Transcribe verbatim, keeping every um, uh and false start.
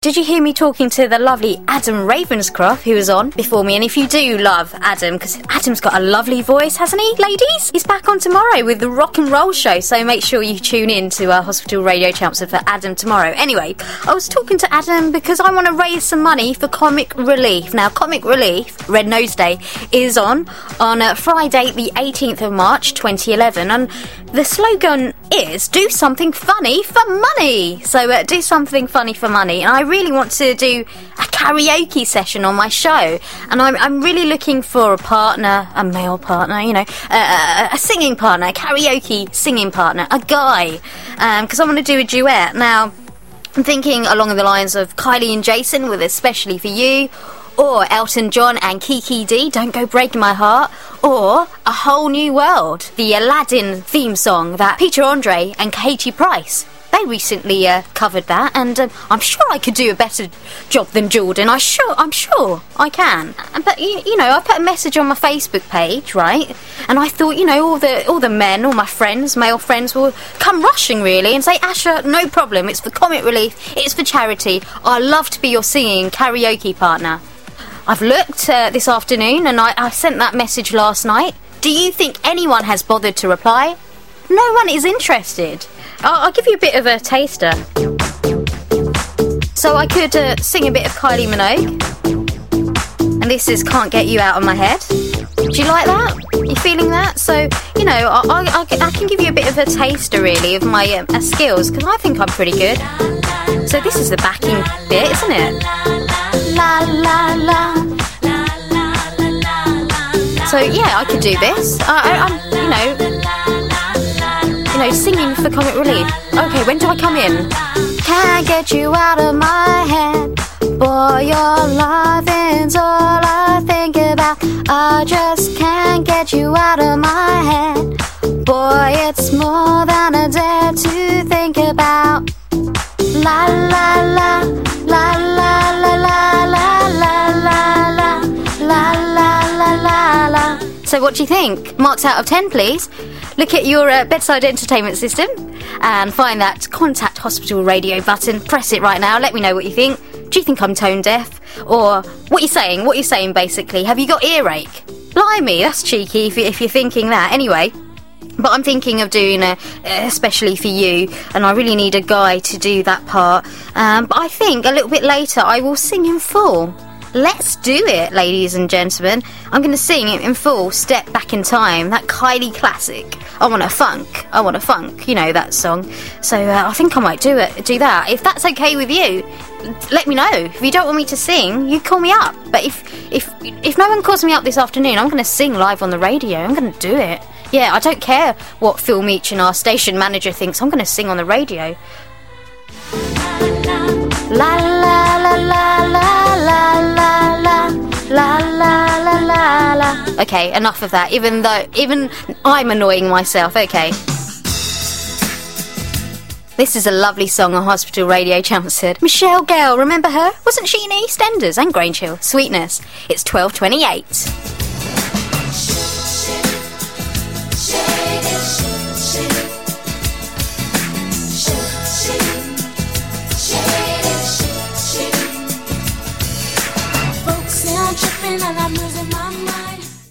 Did you hear me talking to the lovely Adam Ravenscroft, who was on before me? And if you do love Adam, because Adam's got a lovely voice, hasn't he, ladies? He's back on tomorrow with the Rock and Roll Show, so make sure you tune in to uh, Hospital Radio Chelmsford for Adam tomorrow. Anyway, I was talking to Adam because I want to raise some money for Comic Relief. Now, Comic Relief, Red Nose Day, is on on uh, Friday the eighteenth of March twenty eleven, and the slogan is, do something funny for money. So uh, do something funny for money. And I really want to do a karaoke session on my show. And I'm, I'm really looking for a partner, a male partner, you know, uh, a singing partner, a karaoke singing partner, a guy. Because um, I want to do a duet. Now, I'm thinking along the lines of Kylie and Jason with Especially For You, or Elton John and Kiki D, Don't Go Breaking My Heart, or A Whole New World, the Aladdin theme song that Peter Andre and Katie Price, they recently uh, covered that, and um, I'm sure I could do a better job than Jordan. I sure, I'm sure I can. But you, you know, I put a message on my Facebook page, right? And I thought, you know, all the all the men, all my friends, male friends, will come rushing really and say, Asha, no problem. It's for Comic Relief. It's for charity. I love to be your singing karaoke partner. I've looked uh, this afternoon, and I, I sent that message last night. Do you think anyone has bothered to reply? No one is interested. I'll, I'll give you a bit of a taster. So I could uh, sing a bit of Kylie Minogue. And this is Can't Get You Out of My Head. Do you like that? You feeling that? So, you know, I, I, I can give you a bit of a taster, really, of my um, uh, skills, because I think I'm pretty good. So this is the backing bit, isn't it? La la la. So yeah, I could do this. I, I, I'm, you know, you know, singing for Comic Relief. Okay, when do I come in? Can't get you out of my head. Boy, your loving's all I think about. I just can't get you out of my head. Boy, it's more than I dare to think about. La la la, la la la la la la la la la la la la. So what do you think? Marks out of ten, please. Look at your uh, bedside entertainment system and find that Contact Hospital Radio button. Press it right now. Let me know what you think. Do you think I'm tone deaf? Or what you saying? What you saying basically? Have you got earache? Blimey, that's cheeky if, you, if you're thinking that. Anyway. But I'm thinking of doing a, Especially For You, and I really need a guy to do that part. Um, but I think a little bit later I will sing in full. Let's do it, ladies and gentlemen. I'm going to sing it in full, Step Back in Time, that Kylie classic. I want a funk, I want a funk, you know that song. So uh, I think I might do it, do that. If that's okay with you, let me know. If you don't want me to sing, you call me up. But if if if no one calls me up this afternoon, I'm going to sing live on the radio. I'm going to do it. Yeah, I don't care what Phil Meachin, our station manager, thinks. I'm going to sing on the radio. La la la la la la la la la la la la la. Okay, enough of that. Even though, even I'm annoying myself. Okay. This is a lovely song on Hospital Radio Chelmsford. Michelle Gale, remember her? Wasn't she in EastEnders and Grange Hill? Sweetness. It's twelve twenty-eight.